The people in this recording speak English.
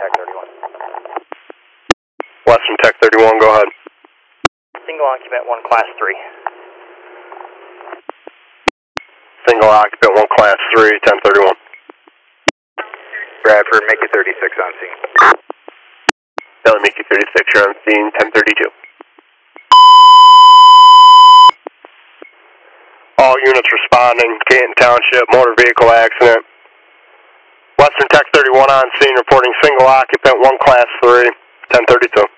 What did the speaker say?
Tech 31. Western Tech 31, go ahead. Single occupant 1 Class 3. Single occupant 1 Class 3, 1031. Bradford, make it 36 on scene. Delhi, make it 36, you're on scene, 1032. All units responding, Canton Township, motor vehicle accident. Western Tech 31 on scene, reporting single occupant 1 Class 3, 1032.